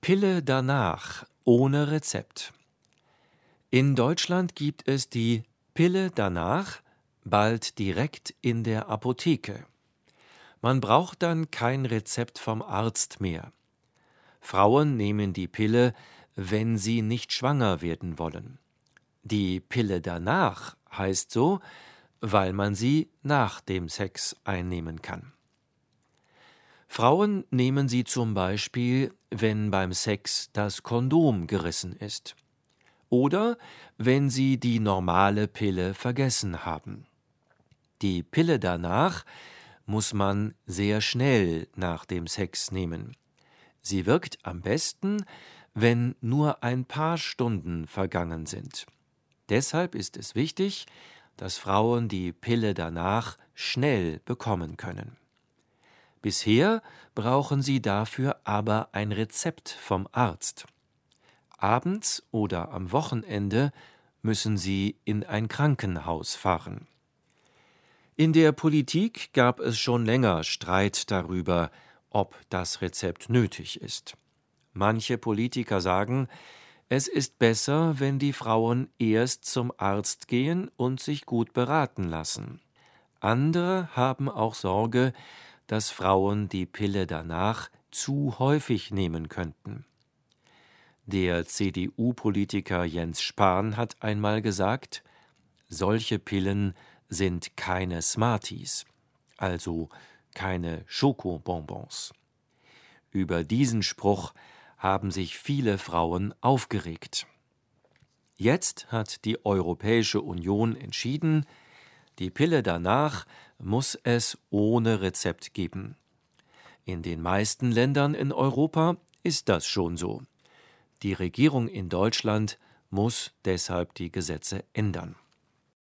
Pille danach ohne Rezept. In Deutschland gibt es die Pille danach bald direkt in der Apotheke. Man braucht dann kein Rezept vom Arzt mehr. Frauen nehmen die Pille, wenn sie nicht schwanger werden wollen. Die Pille danach heißt so, weil man sie nach dem Sex einnehmen kann. Frauen nehmen sie zum Beispiel, wenn beim Sex das Kondom gerissen ist. Oder wenn sie die normale Pille vergessen haben. Die Pille danach muss man sehr schnell nach dem Sex nehmen. Sie wirkt am besten, wenn nur ein paar Stunden vergangen sind. Deshalb ist es wichtig, dass Frauen die Pille danach schnell bekommen können. Bisher brauchen sie dafür aber ein Rezept vom Arzt. Abends oder am Wochenende müssen sie in ein Krankenhaus fahren. In der Politik gab es schon länger Streit darüber, ob das Rezept nötig ist. Manche Politiker sagen, es ist besser, wenn die Frauen erst zum Arzt gehen und sich gut beraten lassen. Andere haben auch Sorge, dass Frauen die Pille danach zu häufig nehmen könnten. Der CDU-Politiker Jens Spahn hat einmal gesagt, solche Pillen sind keine Smarties, also keine Schokobonbons. Über diesen Spruch haben sich viele Frauen aufgeregt. Jetzt hat die Europäische Union entschieden, die Pille danach muss es ohne Rezept geben. In den meisten Ländern in Europa ist das schon so. Die Regierung in Deutschland muss deshalb die Gesetze ändern.